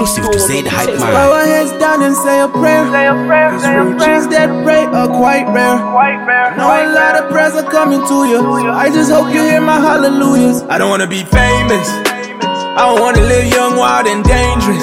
Exclusive to Zaid Hype Man. Bow our heads down and say a prayer. Cause routines that pray are quite rare. I know a lot of prayers are coming to you, so I just hope you hear my hallelujahs. I don't wanna be famous, I don't wanna live young, wild and dangerous.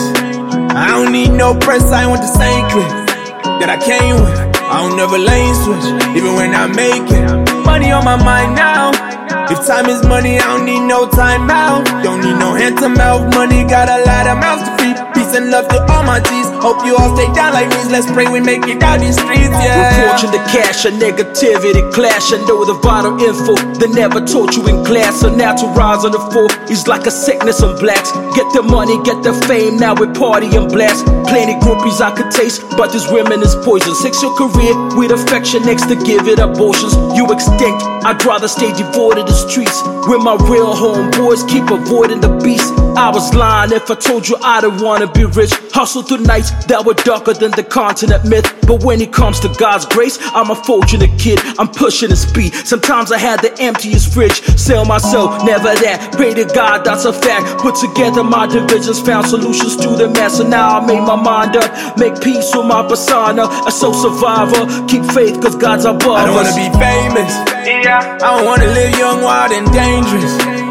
I don't need no press, I want the same clip that I came with. I don't never lane switch, even when I make it. Money on my mind now. If time is money, I don't need no time out. Don't need no hand to mouth money, got a lot of mouths to feed. Peace and love to all my G's. Hope you all stay down like me. Let's pray we make it out these streets, yeah. We're fortune to cash, a negativity clash. I know the vital info they never taught you in class. So now to rise on the floor is like a sickness on blacks. Get the money, get the fame, now we party and blast. Plenty groupies I could taste, but this women is poison. Sex your career with affection next to give it abortions. You extinct, I'd rather stay devoid of the streets. Where my real homeboys keep avoiding the beast. I was lying if I told you I didn't wanna be rich. Hustle through nights that were darker than the continent myth. But when it comes to God's grace, I'm a fortunate kid, I'm pushing the speed. Sometimes I had the emptiest fridge. Sell myself, never that. Pray to God, that's a fact. Put together my divisions, found solutions to the mess. And now I made my mind up, make peace with my persona. A soul survivor, keep faith cause God's above us. I don't wanna be famous, I don't wanna live young, wild and dangerous.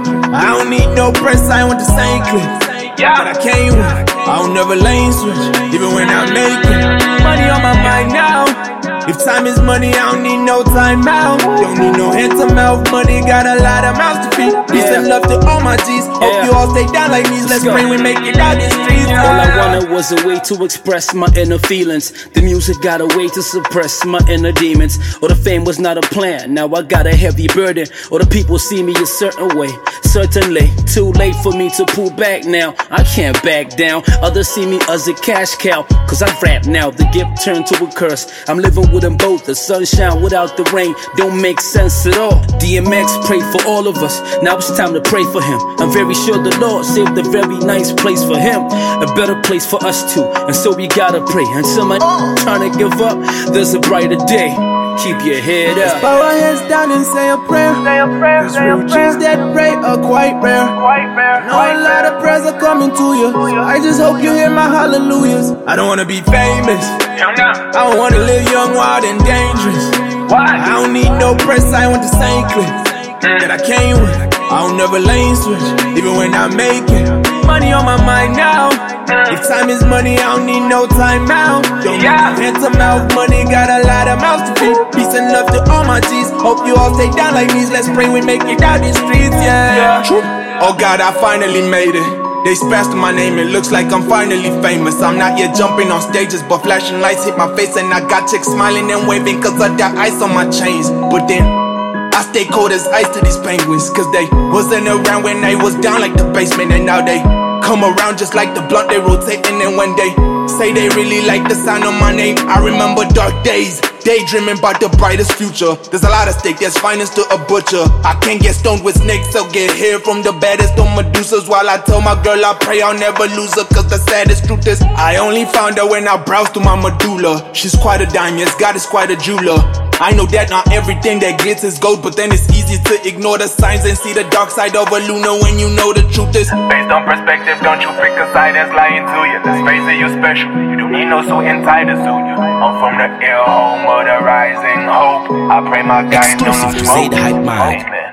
I don't need no press, I want the same clip that I came with. I don't never lane switch, even when I make it. Money on my mind now. If time is money, I don't need no time out. Don't need no hand to mouth money, got a lot of mouths to feed. Peace and love to all my G's. Hope you all stay down like me. Let's pray we make it out these streets. All I wanted was a way to express my inner feelings. The music got a way to suppress my inner demons. Or the fame was not a plan, now I got a heavy burden. Or the people see me a certain way. Certainly, too late for me to pull back now. I can't back down. Others see me as a cash cow, cause I rap now. The gift turned to a curse. I'm living with them both. The sunshine without the rain don't make sense at all. DMX prayed for all of us. Now it's time to pray for him. I'm very sure the Lord saved a very nice place for him. A better place for us too. And so we gotta pray. Until my trying to give up, there's a brighter day. Keep your head up. Bow our heads down and say a prayer. Cause routines that pray are quite rare. I know a lot of prayers are coming to you, so I just hope you hear my hallelujahs. I don't wanna be famous, I don't wanna live young, wild and dangerous. I don't need no press, I want the same clip that I came with. I don't never lane switch, even when I make it. Money on my mind now. If time is money, I don't need no time out. Don't need no hand to mouth money, got a lot of mouths to feed. Peace and love to all my G's. Hope you all stay down like me. Let's pray we make it out these streets, yeah. Oh God, I finally made it. They spashed my name, it looks like I'm finally famous. I'm not yet jumping on stages, but flashing lights hit my face. And I got chicks smiling and waving cause I got ice on my chains. But then I stay cold as ice to these penguins, cause they wasn't around when they was down like the basement. And now they come around just like the blunt they rotating. And when they say they really like the sound of my name, I remember dark days, daydreaming about the brightest future. There's a lot of steak that's finest to a butcher. I can't get stoned with snakes, so get hair from the baddest of Medusas. While I tell my girl I pray I'll never lose her, cause the saddest truth is I only found her when I browsed through my medulla. She's quite a dime, yes, God is quite a jeweler. I know that not everything that glitters gold, but then it's easy to ignore the signs and see the dark side of a Luna when you know the truth is based on perspective, don't you pick a side that's lying to you. Let's face it, you're special. You don't need no suit and tie to suit you. I'm from the ill home of the rising hope. I pray my guys don't Exclusive to Zaid Hype Man.